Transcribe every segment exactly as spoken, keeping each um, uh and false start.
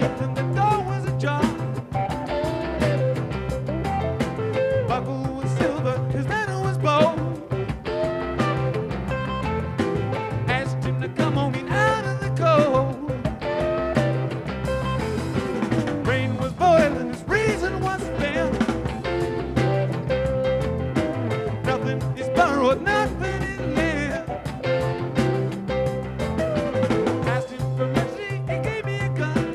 and the door was ajar. Buckle was silver, his manner was bold. Asked him to come on in out of the cold. Rain was boiling, his reason was spent. Nothing is borrowed, nothing is lent. Asked him for mercy, he gave me a gun.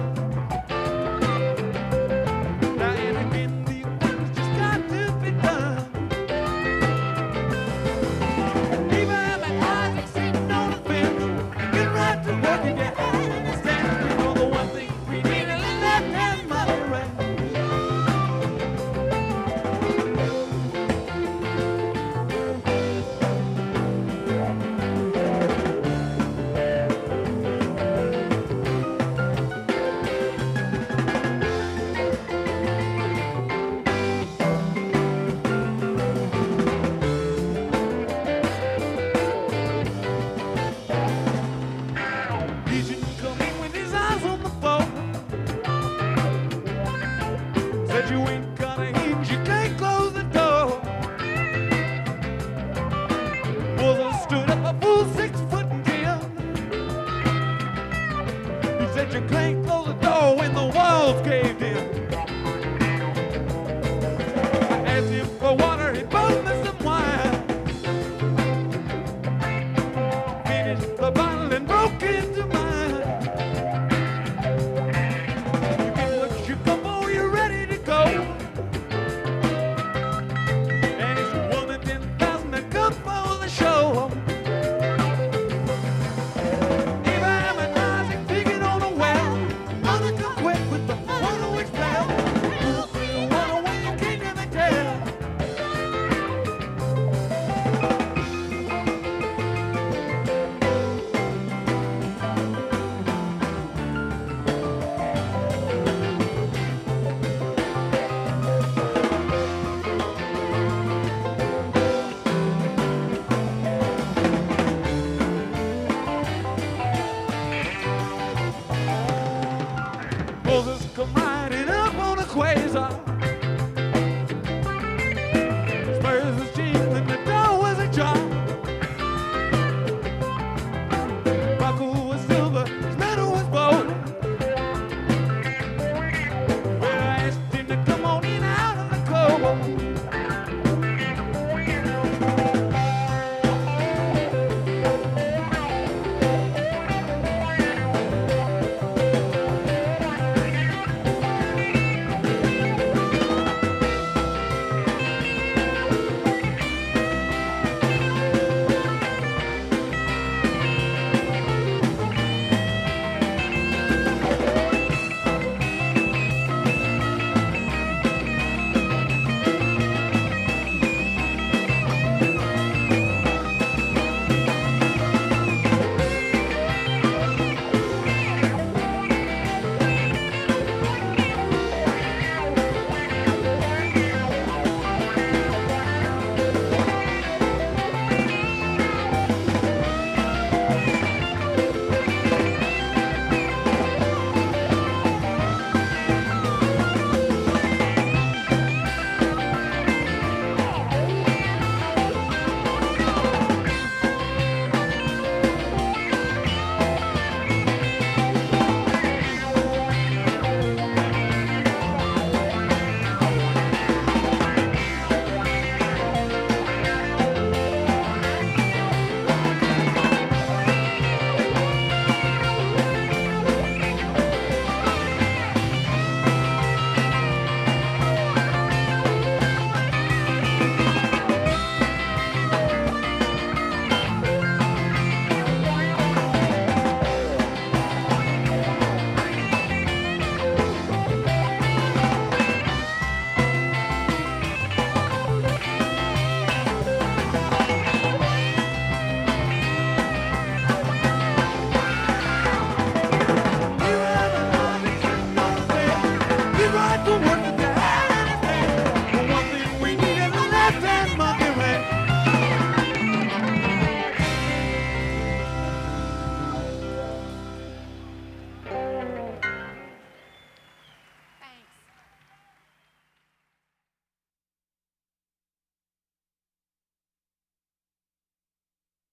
Now and again, these things just got to be done. Even my Isaac sitting on the fence, get right to work and get out in the stand. You know the one thing we need is a left-hand mother right. Legion come in with his eyes on the phone. Said you ain't got a hinge, you can't close the door. Mother stood up a full six foot and ten. He said you can't close the door when the walls caved in. I asked him for water, he bought me some wine. Finished the bottle and broke into mine. You get what you come for, you're ready to go. And it's one in ten thousand to come for the show. Abraham and Isaac digging on a well. Mother come quick with the one which fell. One away, you can't never tell. Moses come riding up on a quasar.